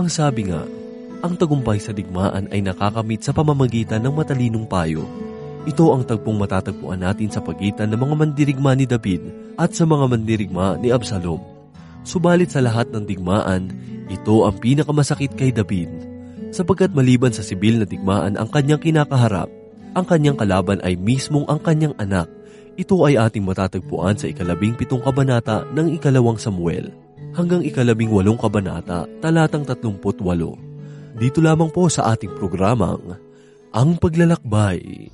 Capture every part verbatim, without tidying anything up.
Ang sabi nga, ang tagumpay sa digmaan ay nakakamit sa pamamagitan ng matalinong payo. Ito ang tagpong matatagpuan natin sa pagitan ng mga mandirigma ni David at sa mga mandirigma ni Absalom. Subalit sa lahat ng digmaan, ito ang pinakamasakit kay David, sapagkat maliban sa sibil na digmaan ang kanyang kinakaharap, ang kanyang kalaban ay mismong ang kanyang anak. Ito ay ating matatagpuan sa ikalabing pitong kabanata ng ikalawang Samuel hanggang ikalabing walong kabanata talatang tatlumput walo. Dito lamang po sa ating programang Ang Paglalakbay.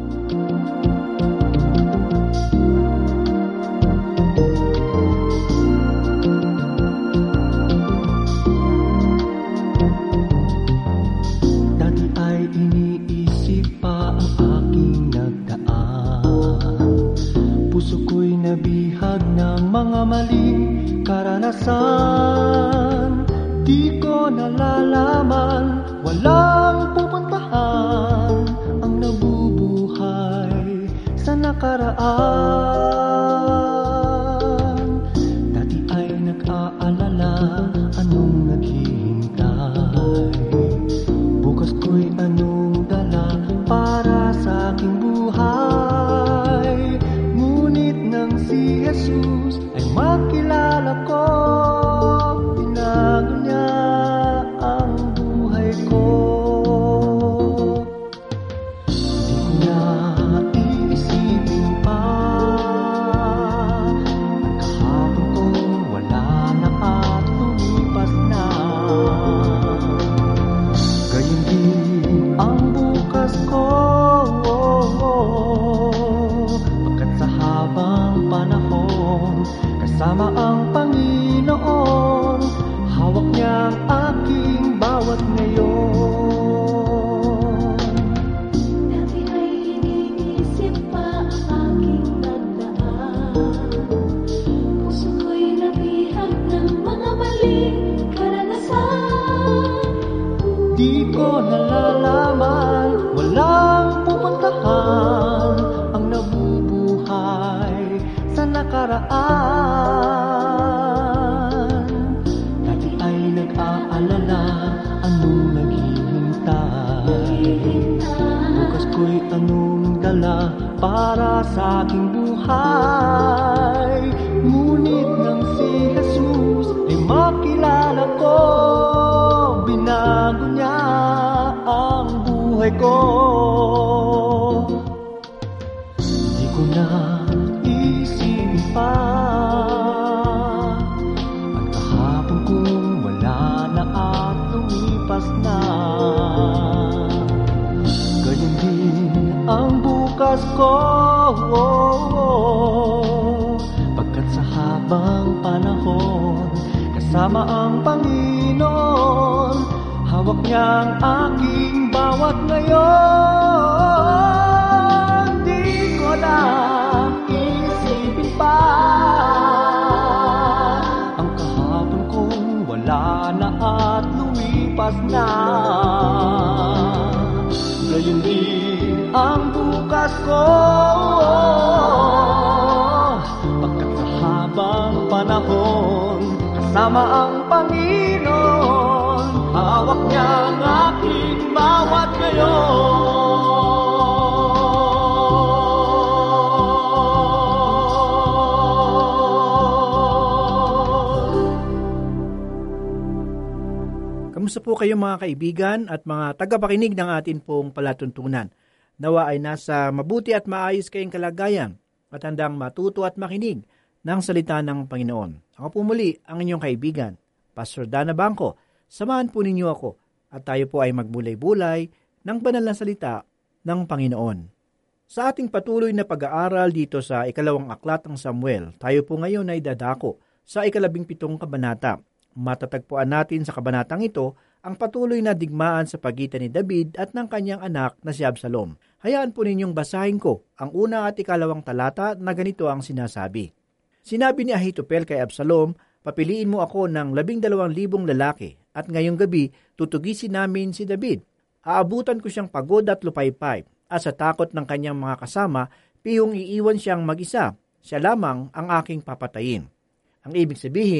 Mga maling karanasan, di ko nalalaman, walang pupuntahan ang nabubuhay sa nakaraan. Dati ay nag-aalala, anong naghihintay, bukas ko'y anong dala para sa aking buhay. Ngunit nang si Jesus ay makilala ko, binago niya ang buhay ko. Di ko na iisipin pa ang kahapon kong wala na at lumipas na. Gayon din ang bukas ko, pagkat sa habang panahon kasama ang Panginoon, hawak niya ang aking bawat ngayon. Dati ay iniisip pa ang aking nagdaan, puso ko'y nabihag ng mga maling karanasan. Di ko nalalaman, walang pupuntahan ang nabubuhay sa nakaraan. Dati ay nag-aalala, anong naghihintay, bukas ko'y anong dala para sa aking buhay. Ngunit nang si Jesus ay makilala ko, binago niya ang buhay ko. Di ko na isipin pa ang kahapon kong wala na at lumipas na. Gayon din ang bukas ko, pagkat sa habang panahon kasama ang Panginoon, hawak niya ang aking bawat ngayon. Di ko na isipin pa ang kahapon kong wala na at lumipas na. Gayon din ang bukas ko, pagkat sa habang panahon kasama ang Panginoon, hawak niya ang aking bawat ngayon. Kamusta po kayo mga kaibigan at mga tagapakinig ng atin pong palatuntunan? Nawa ay nasa mabuti at maayos kayong kalagayan at handang matuto at makinig ng salita ng Panginoon. Ako po muli ang inyong kaibigan, Pastor Dana Bangko. Samahan po ninyo ako at tayo po ay magbulay-bulay ng banal na salita ng Panginoon. Sa ating patuloy na pag-aaral dito sa ikalawang aklat ng Samuel, tayo po ngayon ay dadako sa ikalabing pitong kabanata. Matatagpuan natin sa kabanatang ito ang patuloy na digmaan sa pagitan ni David at ng kanyang anak na si Absalom. Hayaan po ninyong basahin ko ang una at ikalawang talata na ganito ang sinasabi. Sinabi ni Ahitopel kay Absalom, papiliin mo ako ng labing dalawang libong lalaki at ngayong gabi tutugisin namin si David. Aabutan ko siyang pagod at lupaypay at sa takot ng kanyang mga kasama, pihong iiwan siyang mag-isa. Siya lamang ang aking papatayin. Ang ibig sabihin,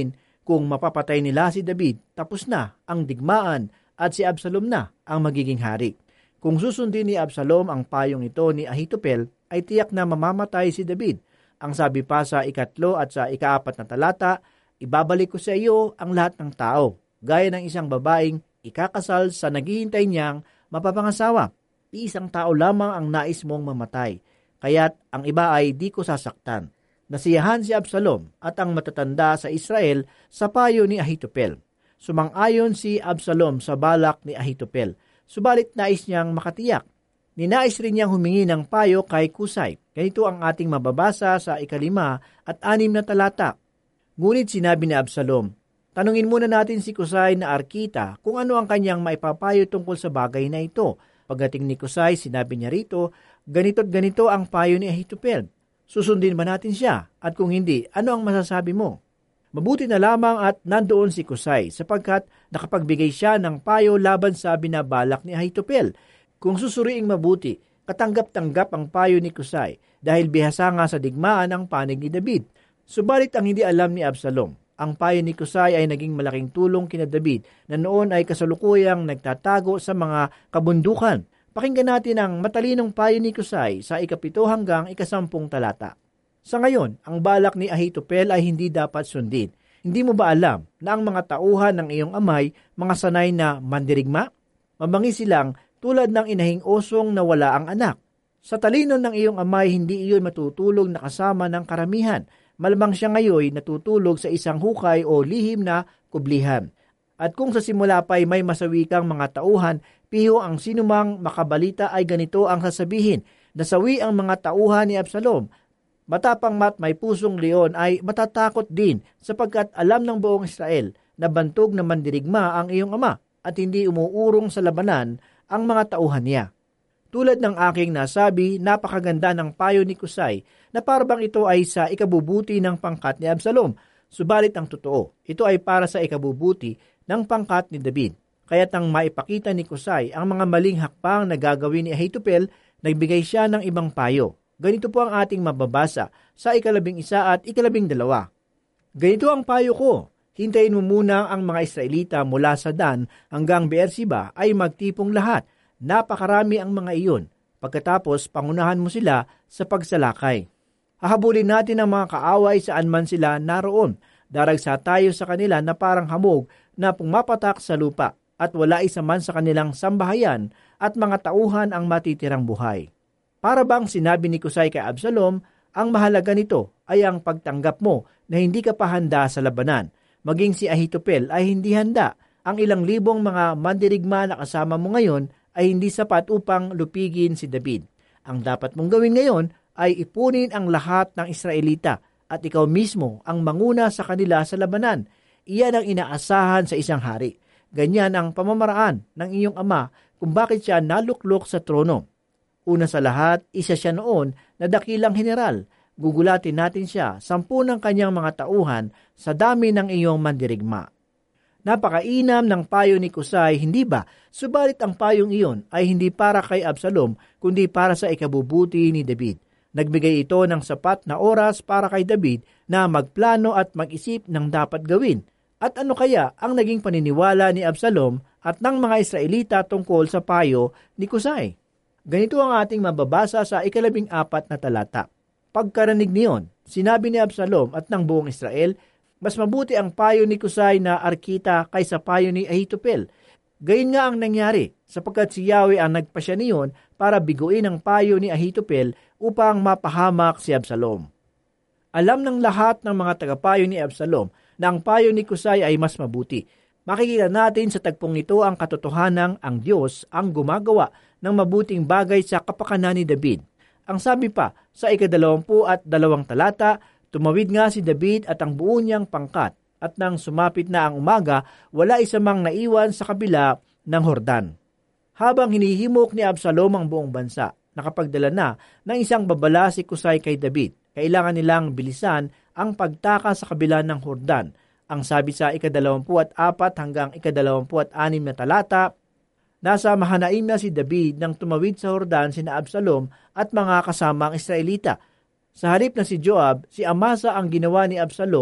Kung mapapatay nila si David, tapos na ang digmaan at si Absalom na ang magiging hari. Kung susundin ni Absalom ang payong ito ni Ahitopel, ay tiyak na mamamatay si David. Ang sabi pa sa ikatlo at sa ikaapat na talata, ibabalik ko sa iyo ang lahat ng tao, gaya ng isang babaeng ikakasal sa naghihintay niyang mapapangasawa. Iisang tao lamang ang nais mong mamatay, kaya't ang iba ay di ko sasaktan. Nasiyahan si Absalom at ang matatanda sa Israel sa payo ni Ahitopel. Sumang-ayon si Absalom sa balak ni Ahitopel, subalit nais niyang makatiyak. Ninais rin niyang humingi ng payo kay Kusay. Ganito ang ating mababasa sa ikalima at anim na talata. Ngunit sinabi ni Absalom, tanungin muna natin si Kusay na Arkita kung ano ang kanyang maipapayo tungkol sa bagay na ito. Pagdating ni Kusay, sinabi niya rito, ganito't ganito ang payo ni Ahitopel. Susundin ba natin siya? At kung hindi, ano ang masasabi mo? Mabuti na lamang at nandoon si Kusay sapagkat nakapagbigay siya ng payo laban sa binabalak ni Ahitopel. Kung susuriing mabuti, katanggap-tanggap ang payo ni Kusay dahil bihasa nga sa digmaan ang panig ni David. Subalit ang hindi alam ni Absalom, ang payo ni Kusay ay naging malaking tulong kina David na noon ay kasalukuyang nagtatago sa mga kabundukan. Pakinggan natin ang matalinong payo ni Kusay sa ikapito hanggang ikasampung talata. Sa ngayon, ang balak ni Ahitopel ay hindi dapat sundin. Hindi mo ba alam na ang mga tauhan ng iyong amay, mga sanay na mandirigma? Mabangi silang tulad ng inahing osong na wala ang anak. Sa talino ng iyong amay, hindi iyon matutulog na kasama ng karamihan. Malamang siya ngayon natutulog sa isang hukay o lihim na kublihan. At kung sa simula pa'y may masawi kang mga tauhan, piho ang sinumang makabalita ay ganito ang sasabihin, nasawi ang mga tauhan ni Absalom. Matapang mat may pusong leon ay matatakot din sapagkat alam ng buong Israel na bantog na mandirigma ang iyong ama at hindi umuurong sa labanan ang mga tauhan niya. Tulad ng aking nasabi, napakaganda ng payo ni Kusay na parabang ito ay sa ikabubuti ng pangkat ni Absalom. Subalit ang totoo, ito ay para sa ikabubuti ng pangkat ni David. Kaya't nang maipakita ni Kusay ang mga maling hakbang na gagawin ni Ahitopel, nagbigay siya ng ibang payo. Ganito po ang ating mababasa sa ikalabing isa at ikalabing dalawa. Ganito ang payo ko, hintayin mo muna ang mga Israelita mula sa Dan hanggang Beersheba ay magtipong lahat. Napakarami ang mga iyon. Pagkatapos, pangunahan mo sila sa pagsalakay. Hahabulin natin ang mga kaaway saan man sila naroon. Daragsa tayo sa kanila na parang hamog na pumapatak sa lupa at wala isa man sa kanilang sambahayan at mga tauhan ang matitirang buhay. Para bang sinabi ni Kusay kay Absalom, ang mahalaga nito ay ang pagtanggap mo na hindi ka pa handa sa labanan. Maging si Ahitopel ay hindi handa. Ang ilang libong mga mandirigma na kasama mo ngayon ay hindi sapat upang lupigin si David. Ang dapat mong gawin ngayon ay ipunin ang lahat ng Israelita at ikaw mismo ang manguna sa kanila sa labanan. Iyan ang inaasahan sa isang hari. Ganyan ang pamamaraan ng iyong ama kung bakit siya naluklok sa trono. Una sa lahat, isa siya noon na dakilang general. Gugulatin natin siya, sampu ng kanyang mga tauhan sa dami ng iyong mandirigma. Napakainam ng payo ni Kusay, hindi ba? Subalit ang payong iyon ay hindi para kay Absalom, kundi para sa ikabubuti ni David. Nagbigay ito ng sapat na oras para kay David na magplano at mag-isip ng dapat gawin. At ano kaya ang naging paniniwala ni Absalom at ng mga Israelita tungkol sa payo ni Kusay? Ganito ang ating mababasa sa ikalabing apat na talata. Pagkarinig niyon, sinabi ni Absalom at ng buong Israel, mas mabuti ang payo ni Kusay na Arkita kaysa payo ni Ahitopel. Gayon nga ang nangyari, sapagkat si Yahweh ang nagpasya niyon para biguin ang payo ni Ahitopel upang mapahamak si Absalom. Alam ng lahat ng mga tagapayo ni Absalom na ang payo ni Kusay ay mas mabuti. Makikita natin sa tagpong ito ang katotohanang ang Diyos ang gumagawa ng mabuting bagay sa kapakanan ni David. Ang sabi pa sa ikadalawampu at dalawang talata, tumawid nga si David at ang buo niyang pangkat at nang sumapit na ang umaga, wala isa mang naiwan sa kabila ng Hordan. Habang hinihimok ni Absalom ang buong bansa, nakapagdala na ng isang babala si Kusay kay David. Kailangan nilang bilisan ang pagtaka sa kabila ng Hordan. Ang sabi sa ikadalawampu at apat hanggang ikadalawampu at anim na talata, nasa Mahanaim na si David nang tumawid sa Hordan sina Absalom at mga kasamang Israelita. Sa halip na si Joab, si Amasa ang ginawa ni Absalom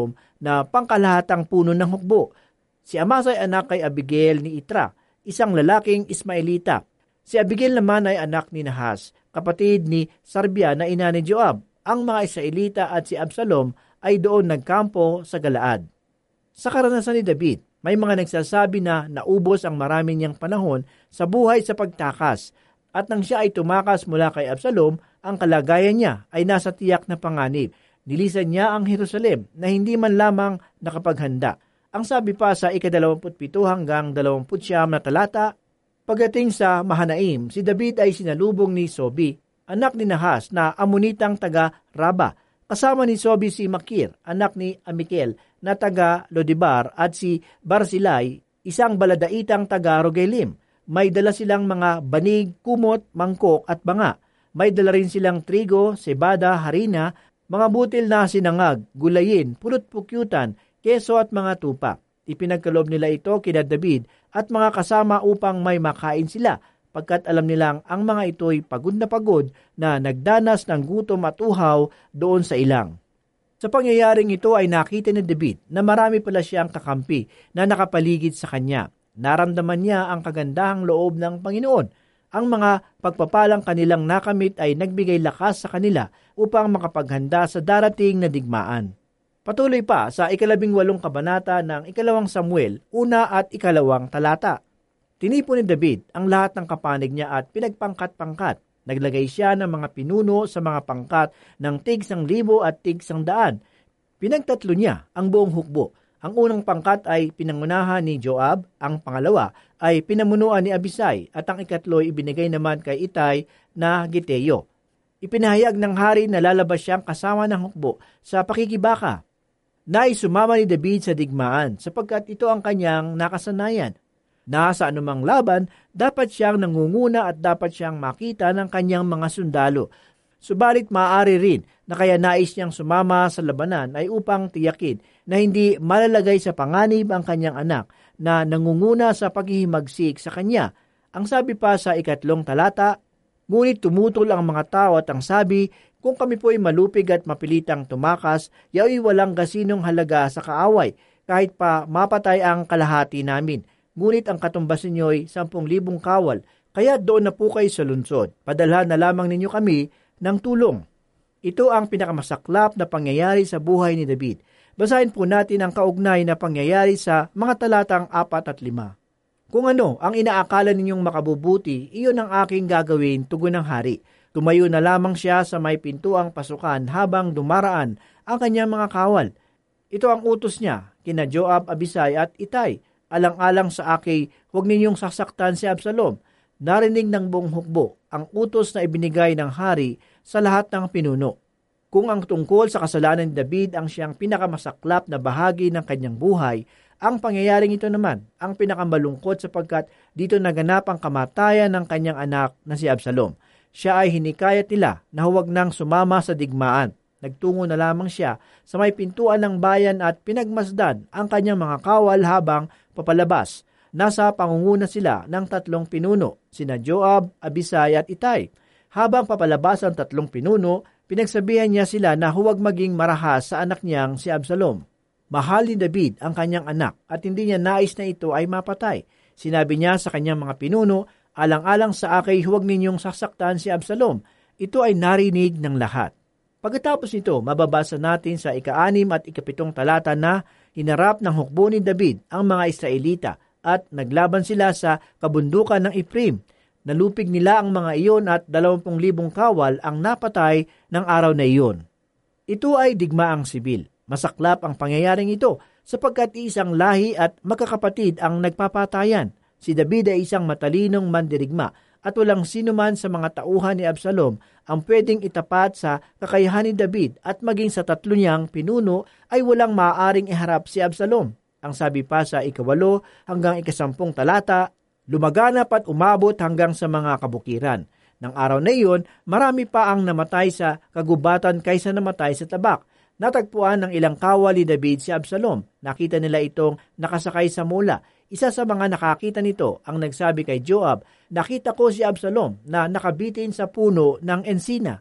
na pangkalahatang puno ng hukbo. Si Amasa ay anak kay Abigail ni Itra, isang lalaking Ismaelita. Si Abigail naman ay anak ni Nahas, kapatid ni Sarbia na ina ni Joab. Ang mga Israelita at si Absalom ay doon nagkampo sa Galaad. Sa karanasan ni David, may mga nagsasabi na naubos ang marami niyang panahon sa buhay sa pagtakas, at nang siya ay tumakas mula kay Absalom, ang kalagayan niya ay nasa tiyak na panganib. Nilisan niya ang Jerusalem na hindi man lamang nakapaghanda. Ang sabi pa sa ikadalawamput pito hanggang dalawamput siyam na talata, pagdating sa Mahanaim, si David ay sinalubong ni Sobi, anak ni Nahas na Amonitang taga Raba. Kasama ni Sobi si Makir, anak ni Amikel na taga Lodibar, at si Barzillai, isang baladaitang taga Rogelim. May dala silang mga banig, kumot, mangkok at banga. May dala rin silang trigo, sebada, harina, mga butil na sinangag, gulayin, pulot pukyutan, keso at mga tupa. Ipinagkaloob nila ito kina David at mga kasama upang may makain sila, pagkat alam nilang ang mga ito'y pagod na pagod na nagdanas ng gutom at uhaw doon sa ilang. Sa pangyayaring ito ay nakita ni David na marami pala siyang kakampi na nakapaligid sa kanya. Naramdaman niya ang kagandahang loob ng Panginoon. Ang mga pagpapalang kanilang nakamit ay nagbigay lakas sa kanila upang makapaghanda sa darating na digmaan. Patuloy pa sa ikalabing walong kabanata ng ikalawang Samuel, una at ikalawang talata. Tinipon ni David ang lahat ng kapanig niya at pinagpangkat-pangkat. Naglagay siya ng mga pinuno sa mga pangkat ng tigsang libo at tigsang daan. Pinagtatlo niya ang buong hukbo. Ang unang pangkat ay pinangunahan ni Joab, ang pangalawa ay pinamunuan ni Abisai, at ang ikatlo ay ibinigay naman kay Itay na Giteo. Ipinahayag ng hari na lalabas siyang kasama ng hukbo sa pakikibaka. Nais sumama ni David sa digmaan sapagkat ito ang kanyang nakasanayan. Nasa anumang laban, dapat siyang nangunguna at dapat siyang makita ng kanyang mga sundalo. Subalit maaari rin na kaya nais niyang sumama sa labanan ay upang tiyakin na hindi malalagay sa panganib ang kanyang anak na nangunguna sa paghihimagsik sa kanya. Ang sabi pa sa ikatlong talata, ngunit tumutol ang mga tao at ang sabi, kung kami po'y malupig at mapilitang tumakas, yaoy walang gasinong halaga sa kaaway, kahit pa mapatay ang kalahati namin. Ngunit ang katumbas ninyo'y sampung libong kawal, kaya doon na po kayo sa lungsod. Padalhan na lamang ninyo kami ng tulong. Ito ang pinakamasaklap na pangyayari sa buhay ni David. Basahin po natin ang kaugnay na pangyayari sa mga talatang apat at lima. Kung ano ang inaakala ninyong makabubuti, iyon ang aking gagawin, tugon ng hari. Tumayo na lamang siya sa may pintuang pasukan habang dumaraan ang kanyang mga kawal. Ito ang utos niya, kina Joab, Abisai at Itay. Alang-alang sa aki, huwag ninyong sasaktan si Absalom. Narinig ng buong hukbo ang utos na ibinigay ng hari sa lahat ng pinuno. Kung ang tungkol sa kasalanan ni David ang siyang pinakamasaklap na bahagi ng kanyang buhay, ang pangyayaring ito naman ang pinakamalungkot sapagkat dito naganap ang kamatayan ng kanyang anak na si Absalom. Siya ay hinikayat nila na huwag nang sumama sa digmaan. Nagtungo na lamang siya sa may pintuan ng bayan at pinagmasdan ang kanyang mga kawal habang papalabas. Nasa pangunguna sila ng tatlong pinuno, sina Joab, Abisai at Itay. Habang papalabas ang tatlong pinuno, pinagsabihan niya sila na huwag maging marahas sa anak niyang si Absalom. Mahal ni David ang kanyang anak at hindi niya nais na ito ay mapatay. Sinabi niya sa kanyang mga pinuno, alang-alang sa akin huwag ninyong sasaktan si Absalom. Ito ay narinig ng lahat. Pagkatapos nito, mababasa natin sa ika-anim at ikapitong talata na hinarap ng hukbo ni David ang mga Israelita at naglaban sila sa kabundukan ng Ephraim. Nalupig nila ang mga iyon at dalawampung libong kawal ang napatay ng araw na iyon. Ito ay digmaang sibil. Masaklap ang pangyayaring ito sapagkat isang lahi at magkakapatid ang nagpapatayan. Si David ay isang matalinong mandirigma at walang sino man sa mga tauhan ni Absalom ang pwedeng itapat sa kakayahan ni David at maging sa tatlo niyang pinuno ay walang maaaring iharap si Absalom. Ang sabi pa sa ikawalo hanggang ikasampung talata, lumaganap at umabot hanggang sa mga kabukiran. Nang araw na iyon, marami pa ang namatay sa kagubatan kaysa namatay sa tabak. Natagpuan ng ilang kawal ni David si Absalom. Nakita nila itong nakasakay sa mula. Isa sa mga nakakita nito ang nagsabi kay Joab, nakita ko si Absalom na nakabitin sa puno ng ensina.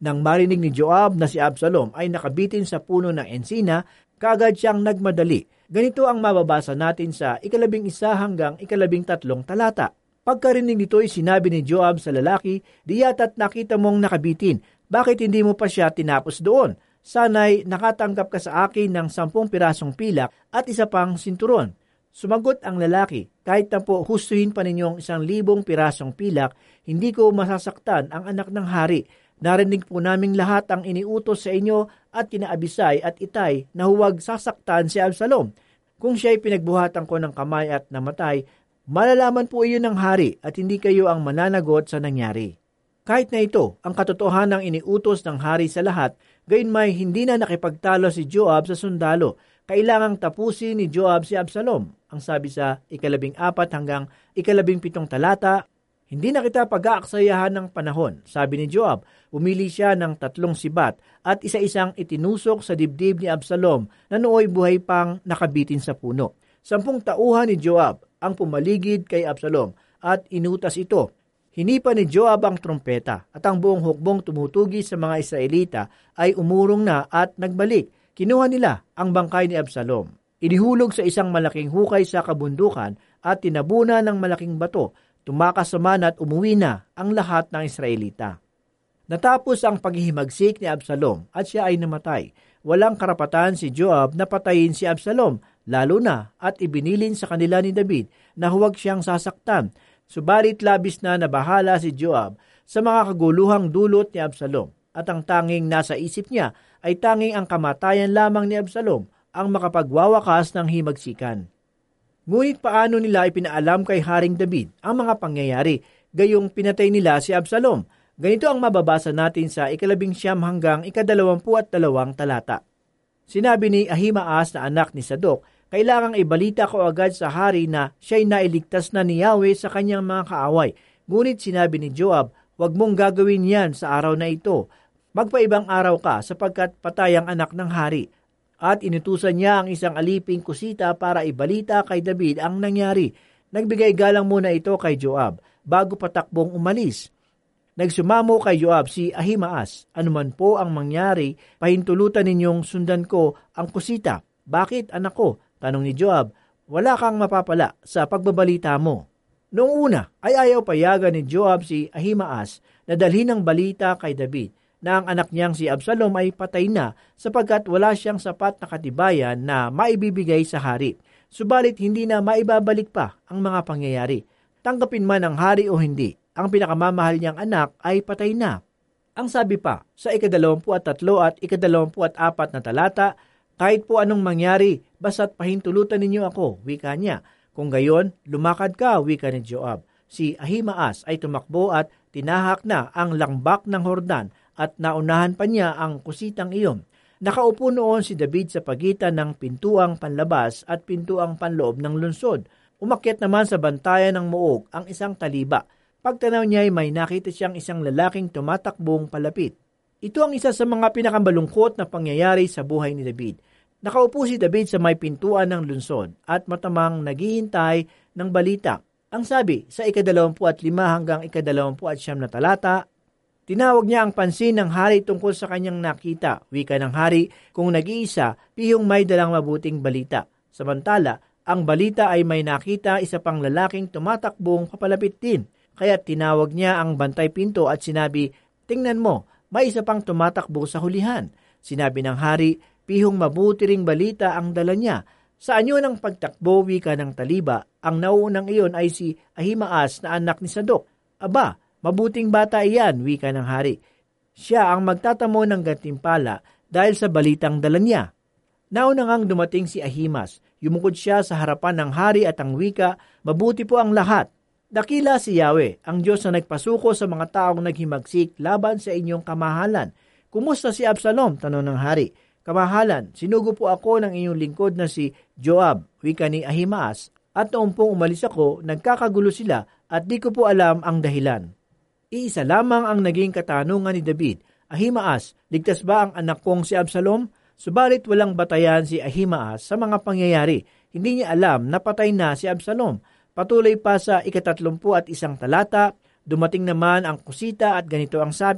Nang marinig ni Joab na si Absalom ay nakabitin sa puno ng ensina, kaagad siyang nagmadali. Ganito ang mababasa natin sa ikalabing isa hanggang ikalabing tatlong talata. Pagkarinig nito ay sinabi ni Joab sa lalaki, "Di yata't nakita mong nakabitin. Bakit hindi mo pa siya tinapos doon? Sana'y nakatanggap ka sa akin ng sampung pirasong pilak at isa pang sinturon." Sumagot ang lalaki, "Kahit na po hustuhin pa ninyong isang libong pirasong pilak, hindi ko masasaktan ang anak ng hari. Narinig po naming lahat ang iniutos sa inyo at kina Abisai at Itay na huwag sasaktan si Absalom. Kung siya'y pinagbuhatan ko ng kamay at namatay, malalaman po iyon ng hari at hindi kayo ang mananagot sa nangyari." Kahit na ito, ang katotohanan ng iniutos ng hari sa lahat, gayon may hindi na nakipagtalo si Joab sa sundalo. Kailangang tapusin ni Joab si Absalom. Ang sabi sa ikalabing apat hanggang ikalabing pitong talata, "Hindi na kita pag-aaksayahan ng panahon," sabi ni Joab. Umili siya ng tatlong sibat at isa-isang itinusok sa dibdib ni Absalom na nooy buhay pang nakabitin sa puno. Sampung tauhan ni Joab ang pumaligid kay Absalom at inutas ito. Hinipa ni Joab ang trompeta at ang buong hukbong tumutugi sa mga Israelita ay umurong na at nagbalik. Kinuha nila ang bangkay ni Absalom. Inihulog sa isang malaking hukay sa kabundukan at tinabuna ng malaking bato. Tumakas naman at umuwi na ang lahat ng Israelita. Natapos ang paghihimagsik ni Absalom at siya ay namatay. Walang karapatan si Joab na patayin si Absalom, lalo na at ibinilin sa kanila ni David na huwag siyang sasaktan. Subalit labis na nabahala si Joab sa mga kaguluhang dulot ni Absalom at ang tanging nasa isip niya ay tanging ang kamatayan lamang ni Absalom ang makapagwawakas ng himagsikan. Ngunit paano nila ipinaalam kay Haring David ang mga pangyayari gayong pinatay nila si Absalom? Ganito ang mababasa natin sa ikalabing siyam hanggang ikadalawampu at dalawang talata. Sinabi ni Ahimaas na anak ni Sadok, "Kailangang ibalita ko agad sa hari na siya'y nailigtas na ni Yahweh sa kanyang mga kaaway." Ngunit sinabi ni Joab, "Huwag mong gagawin yan sa araw na ito. Magpaibang araw ka sapagkat patay ang anak ng hari." At inutusan niya ang isang aliping kusita para ibalita kay David ang nangyari. Nagbigay galang muna ito kay Joab bago patakbong umalis. Nagsumamo kay Joab si Ahimaas, "Anuman po ang mangyari, pahintulutan ninyong sundan ko ang kusita." "Bakit, anak ko?" tanong ni Joab. "Wala kang mapapala sa pagbabalita mo." Noong una ay ayaw payagan ni Joab si Ahimaas na dalhin ng balita kay David na ang anak niyang si Absalom ay patay na sapagkat wala siyang sapat na katibayan na maibibigay sa hari. Subalit hindi na maibabalik pa ang mga pangyayari. Tanggapin man ng hari o hindi, ang pinakamamahal niyang anak ay patay na. Ang sabi pa sa ikadalawampu at tatlo at ikadalawampu at apat na talata, "Kahit po anong mangyari, basta't pahintulutan ninyo ako," wika niya. "Kung gayon, lumakad ka," wika ni Joab. Si Ahimaas ay tumakbo at tinahak na ang langbak ng Hordan at naunahan pa niya ang kusitang iyon. Nakaupo noon si David sa pagitan ng pintuang panlabas at pintuang panloob ng lungsod. Umakyat naman sa bantayan ng muog ang isang taliba. Pagtanaw niya ay may nakita siyang isang lalaking tumatakbong palapit. Ito ang isa sa mga pinakamalungkot na pangyayari sa buhay ni David. Nakaupo si David sa may pintuan ng lungsod at matamang naghihintay ng balita. Ang sabi sa ikadalawampu at lima hanggang ikadalawampu at siyam na talata, tinawag niya ang pansin ng hari tungkol sa kanyang nakita. Wika ng hari, "Kung nag-iisa, pihong may dalang mabuting balita." Samantala, ang balita ay may nakita isa pang lalaking tumatakbong papalapit din. Kaya tinawag niya ang bantay pinto at sinabi, "Tingnan mo, may isa pang tumatakbo sa hulihan." Sinabi ng hari, "Pihong mabuti ring balita ang dala niya." Sa anyo ng pagtakbo, wika ng taliba, ang nauunang iyon ay si Ahimaas na anak ni Sadok. "Aba, mabuting bata iyan," wika ng hari. Siya ang magtatamo ng gantimpala dahil sa balitang dala niya. Nauna ngang dumating si Ahimaas. Yumukod siya sa harapan ng hari at ang wika, "Mabuti po ang lahat. Dakila si Yahweh, ang Diyos na nagpasuko sa mga taong naghimagsik laban sa inyong kamahalan. Kumusta si Absalom?" tanong ng hari. "Kamahalan, sinugo po ako ng inyong lingkod na si Joab," wika ni Ahimaas, "at noong pong umalis ako, nagkakagulo sila at di ko po alam ang dahilan." Iisa lamang ang naging katanungan ni David, "Ahimaas, ligtas ba ang anak kong si Absalom?" Subalit walang batayan si Ahimaas sa mga pangyayari. Hindi niya alam na patay na si Absalom. Patuloy pa sa ikatatlumpu at isang talata, dumating naman ang kusita at ganito ang sabi,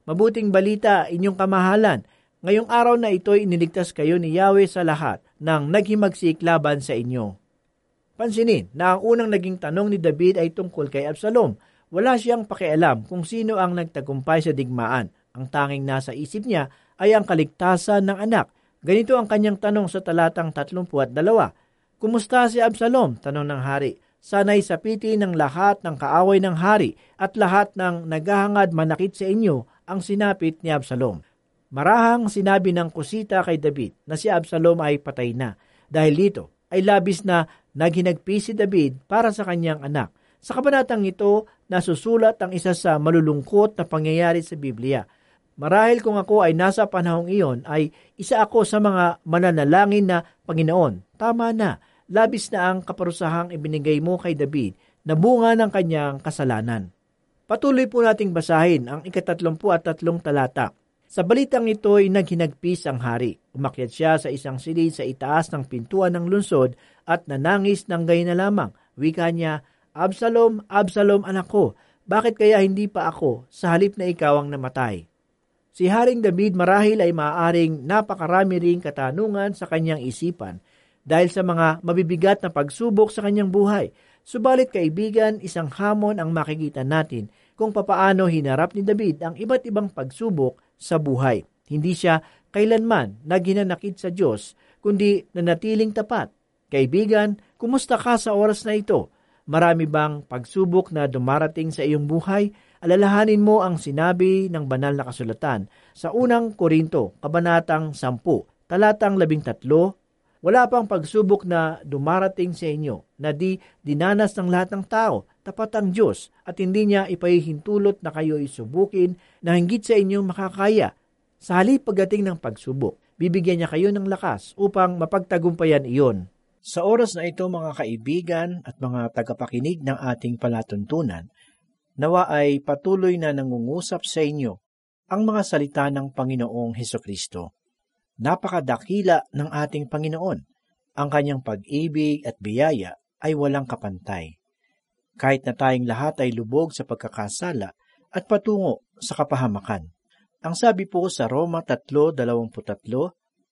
Mabuting balita, inyong kamahalan, ngayong araw na ito'y iniligtas kayo ni Yahweh sa lahat ng naghimagsik laban sa inyo. Pansinin na ang unang naging tanong ni David ay tungkol kay Absalom. Wala siyang pakialam kung sino ang nagtagumpay sa digmaan. Ang tanging nasa isip niya ay ang kaligtasan ng anak. Ganito ang kanyang tanong sa talatang tatlumpu at dalawa. Kumusta si Absalom? Tanong ng hari. Sana'y sapitin ng lahat ng kaaway ng hari at lahat ng naghahangad manakit sa inyo ang sinapit ni Absalom. Marahang sinabi ng kusita kay David na si Absalom ay patay na. Dahil dito ay labis na naghinagpi si David para sa kanyang anak. Sa kabanatang ito, nasusulat ang isa sa malulungkot na pangyayari sa Biblia. Marahil kung ako ay nasa panahong iyon, ay isa ako sa mga mananalangin na, Panginoon, tama na, labis na ang kaparusahang ibinigay mo kay David na bunga ng kanyang kasalanan. Patuloy po nating basahin ang ikatatlumpu at tatlong talata. Sa balitang ito ay naghinagpis ang hari. Umakyat siya sa isang silid sa itaas ng pintuan ng lungsod at nanangis ng gayon na lamang. Wika niya, Absalom, Absalom anak ko, bakit kaya hindi pa ako sa halip na ikaw ang namatay? Si Haring David marahil ay maaaring napakarami ring katanungan sa kanyang isipan dahil sa mga mabibigat na pagsubok sa kanyang buhay. Subalit kaibigan, isang hamon ang makikita natin kung papaano hinarap ni David ang iba't ibang pagsubok sa buhay. Hindi siya kailanman naghinanakit sa Diyos, kundi nanatiling tapat. Kaibigan, kumusta ka sa oras na ito? Marami bang pagsubok na dumarating sa iyong buhay? Alalahanin mo ang sinabi ng banal na kasulatan sa unang Korinto, kabanatang sampu, talatang labing tatlo, wala pang pagsubok na dumarating sa inyo na di dinanas ng lahat ng tao, tapat ang Diyos at hindi niya ipahihintulot na kayo isubukin na hinggit sa inyong makakaya. Sa halip pagdating ng pagsubok, bibigyan niya kayo ng lakas upang mapagtagumpayan iyon. Sa oras na ito mga kaibigan at mga tagapakinig ng ating palatuntunan, nawa ay patuloy na nangungusap sa inyo ang mga salita ng Panginoong Hesukristo. Napakadakila ng ating Panginoon. Ang kanyang pag-ibig at biyaya ay walang kapantay. Kahit na tayong lahat ay lubog sa pagkakasala at patungo sa kapahamakan. Ang sabi po sa Roma three twenty-three,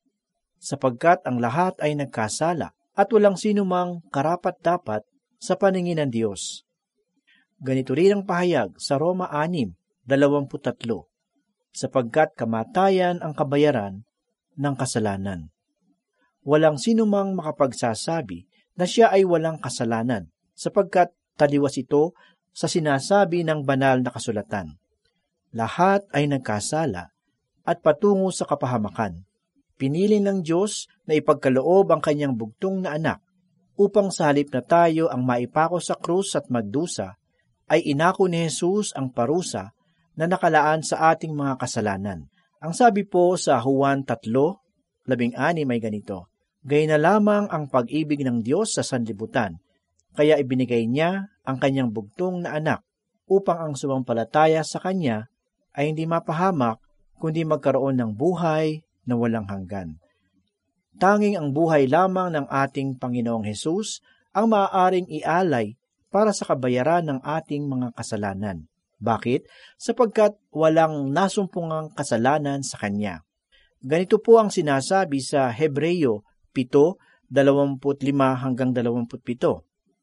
sapagkat ang lahat ay nagkasala at walang sino mang karapat-dapat sa paningin ng Diyos. Ganito rin ang pahayag sa Roma six twenty-three, sapagkat kamatayan ang kabayaran ng kasalanan. Walang sino mang makapagsasabi na siya ay walang kasalanan, sapagkat taliwas ito sa sinasabi ng banal na kasulatan. Lahat ay nagkasala at patungo sa kapahamakan. Pinili ng Diyos na ipagkaloob ang kanyang bugtong na anak upang sa halip na tayo ang maipako sa krus at magdusa, ay inako ni Jesus ang parusa na nakalaan sa ating mga kasalanan. Ang sabi po sa Juan three sixteen may ganito, Gayun na lamang ang pag-ibig ng Diyos sa sanlibutan, kaya ibinigay niya ang kanyang bugtong na anak upang ang sumampalataya sa kanya ay hindi mapahamak kundi magkaroon ng buhay na walang hanggan. Tanging ang buhay lamang ng ating Panginoong Hesus ang maaaring ialay para sa kabayaran ng ating mga kasalanan. Bakit? Sapagkat walang nasumpungang kasalanan sa Kanya. Ganito po ang sinasabi sa Hebreo seven twenty-five hanggang twenty-seven.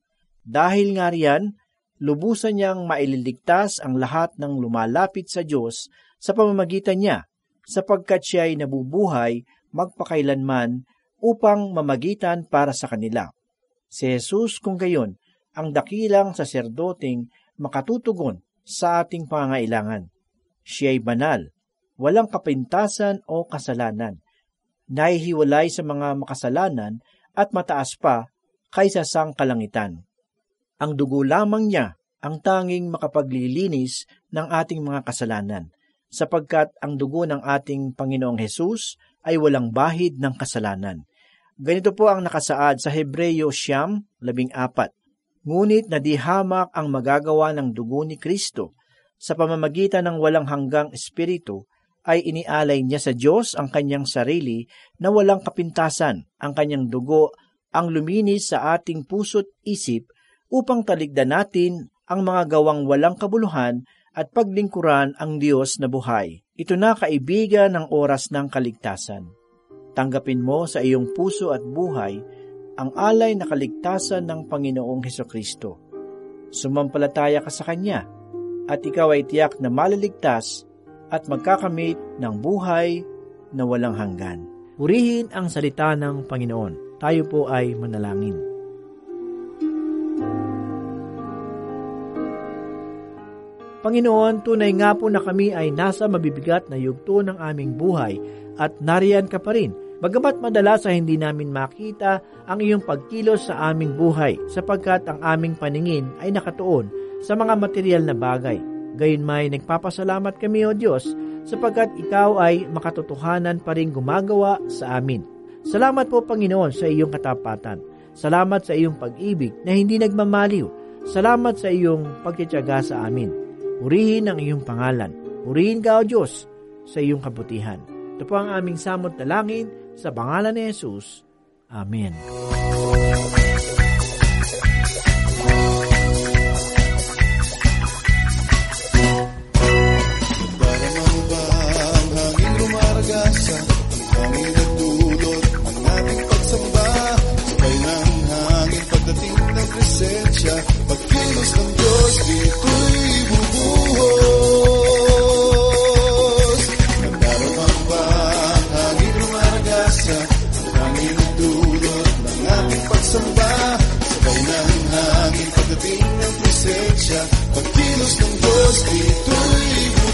Dahil nga riyan, lubusan niyang maililigtas ang lahat ng lumalapit sa Diyos sa pamamagitan niya, sapagkat siya ay nabubuhay magpakailanman upang mamagitan para sa kanila. Si Jesus kung gayon, ang dakilang saserdoteng makatutugon sa ating pangangailangan. Siya ay banal, walang kapintasan o kasalanan, nahihiwalay sa mga makasalanan at mataas pa kaysa sang kalangitan. Ang dugo lamang niya ang tanging makapaglilinis ng ating mga kasalanan, sapagkat ang dugo ng ating Panginoong Hesus ay walang bahid ng kasalanan. Ganito po ang nakasaad sa Hebreo siyam, labing apat. Ngunit nadihamak ang magagawa ng dugo ni Kristo. Sa pamamagitan ng walang hanggang espiritu, ay inialay niya sa Diyos ang kanyang sarili na walang kapintasan. Ang kanyang dugo ang luminis sa ating puso't isip upang taligdan natin ang mga gawang walang kabuluhan at paglingkuran ang Diyos na buhay. Ito na, kaibigan, ang oras ng kaligtasan. Tanggapin mo sa iyong puso at buhay ang alay na kaligtasan ng Panginoong Hesukristo. Sumampalataya ka sa Kanya at ikaw ay tiyak na maliligtas at magkakamit ng buhay na walang hanggan. Purihin ang salita ng Panginoon. Tayo po ay manalangin. Panginoon, tunay nga po na kami ay nasa mabibigat na yugto ng aming buhay at nariyan ka pa rin. Bagamat madalas ay hindi namin makita ang iyong pagkilos sa aming buhay sapagkat ang aming paningin ay nakatuon sa mga material na bagay. Gayunmay nagpapasalamat kami, O Diyos, sapagkat ikaw ay makatotohanan pa rin gumagawa sa amin. Salamat po, Panginoon, sa iyong katapatan. Salamat sa iyong pag-ibig na hindi nagmamaliw. Salamat sa iyong pagtitiyaga sa amin. Purihin ang iyong pangalan. Purihin ka, O Diyos, sa iyong kabutihan. Ito po ang aming samot na langin sa pangalan ni Jesus. Amen. Darama mo ba ang hangin rumaragasa, ang hangin nagdulot ang ating pagsamba, sabay ng hangin pagdating ng presensya, pagkilos ng Diyos dito'y bubuhos. Darama mo ba ang hangin rumaragasa, ang hangin nagdulot ng ating pagsamba, sabay ng hangin pagdating ng presensya, pagkilos ng Diyos dito'y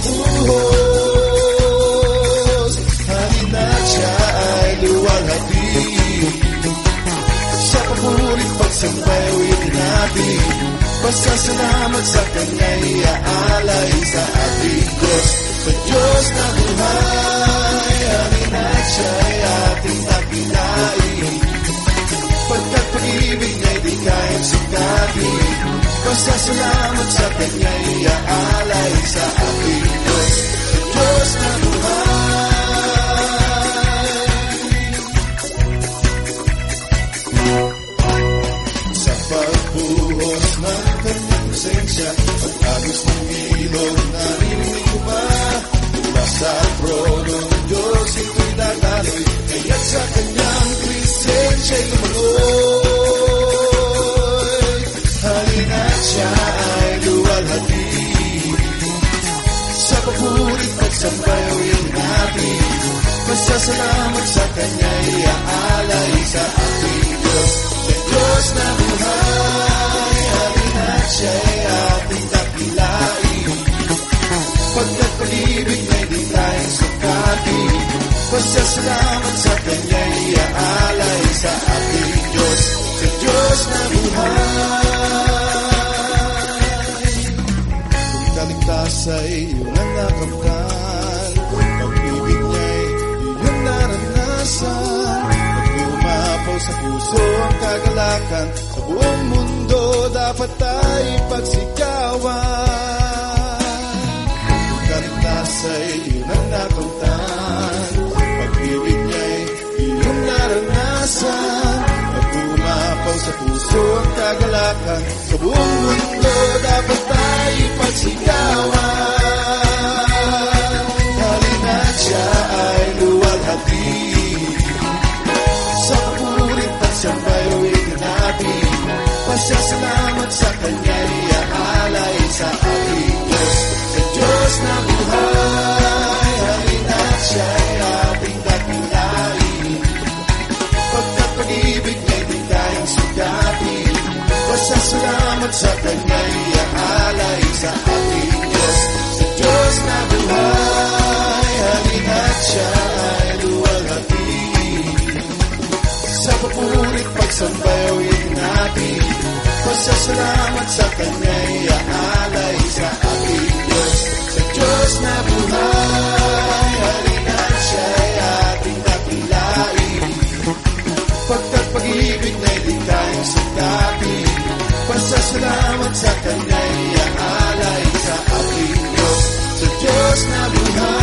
bubuhos. Halina't siya ay luwalhati, sa papurit pagsambay awitin natin, pasasalamat sa Kanya'y iaalay sa ating Diyos, sa Diyos na buhay. Halina't siya ay ating dakilain, pagkat pag-ibig niya'y di kayang sukatin, pasasalamat sa Kanya'y iaalay sa ating Diyos, sa Diyos na buhay. Sa pagbuhos ng Kanyang presensya, pag-agos ng ilog, narinig ko ba? Mula sa trono ng Diyos, ito'y dadaloy, kaya't sa Kanyang presensya'y lumagoy. Halina't siya ay luwalhati, sa papurit pagsambay awitin natin, pasasalamat sa Kanya'y iaalay sa ating Diyos, sa Diyos na buhay. Halina't siya ay ating dakilain, pagkat pag-ibig niya'y di tayong sukatin, pasasalamat sa Kanya'y iaalay sa ating Diyos, sa Diyos na buhay. Kung kaligtas ay iyong nakamtan, pag-ibig niya'y iyong naranasan, pag umapaw sa puso ang kagalakan, sa buong mundo dapat ay pagsigawan. Kung kaligtas ay iyong nakamtan, pag-ibig niya'y iyong naranasan, pag umapaw sa puso ang kagalakan, sa buong mundo dapat ay pagsigawan. Halina't siya ay luwalhati, sa papurit pagsambay awitin natin, pasasalamat sa Kanya'y iaalay sa ating Diyos, sa Diyos na buhay. Halina't siya ay ating dakilain, pagkat pag-ibig niya'y di tayong sukatin, pasasalamat sa Kanya'y iaalay sa ating Diyos, sa Diyos na buhay. Halina't siya ay luwalhati, sa papurit pagsambay awitin natin, pasasalamat sa Kanya'y iaalay sa ating Diyos, sa Diyos na buhay. Halina't siya ay ating dakilain, pagkat pag-ibig niya'y di tayong sukatin, pasasalamat sa Kanya'y iaalay sa ating Diyos, sa Diyos na buhay.